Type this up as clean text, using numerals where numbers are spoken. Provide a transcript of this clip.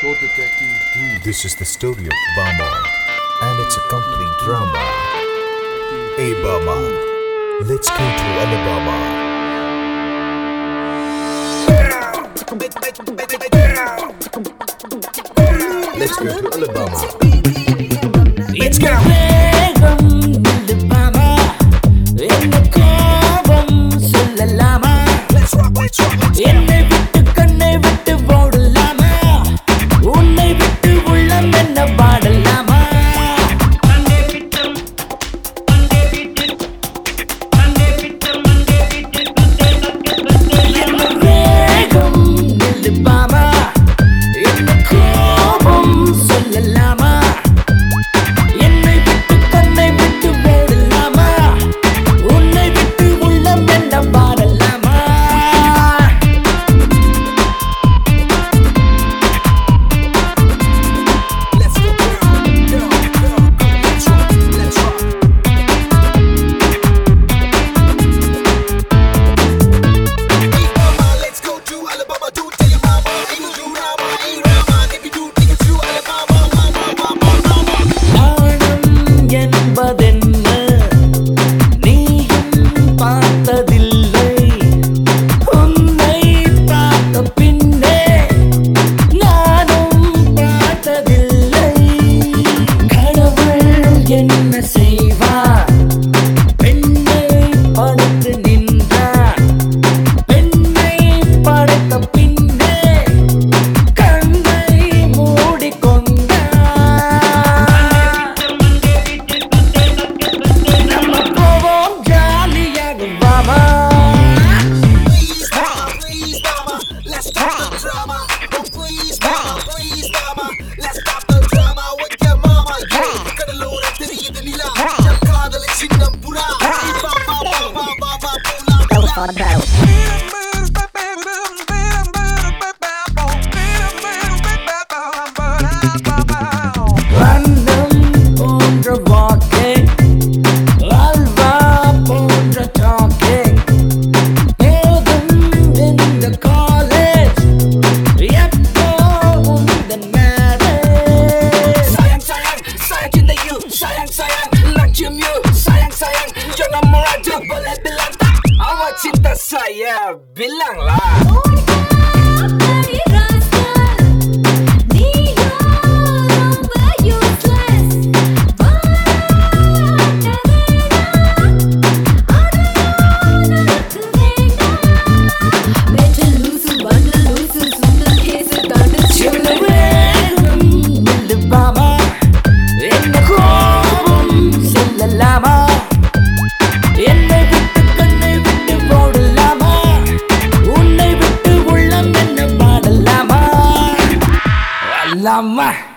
Short detective. This is the story of Bama, and it's a complete drama. Hey Bama, let's go to Alabama. Let's go to Alabama. Let's go. என்னை விட்டு கண்ணை விட்டு போடலாமா, உன்னை விட்டு உள்ளம் என்ன பாடலாமா? என்ன வேகம் நில்லுபாமா, என்ன கோபம் சொல்லலாமா? என்னை விட்டு கண்ணை விட்டு போடலாமா, உன்னை விட்டு உள்ளம் என்ன பாடலாமா? என்ன செய்வார் பெண்ணை படைத்து நின்றார், பெண்ணை படைத்த பின்னே கண்ணை மூடிக்கொண்டார். நம்ம போவோம் ஜாலியாக வாமா. Random போன்ற walking, அல்வா போன்ற talking, போதும் இந்த college, எப்போ உந்தன் marriage? Sayang sayang, sayang cinta you, sayang sayang, nak cium you, sayang sayang, jangan merajuk boleh bilang tak, awak cinta saya, bilanglah. என்னை விட்டு கண்ணை விட்டு போடலாமா, உன்னை விட்டு உள்ளம் என்ன பாடலாமா? அல்லாமா.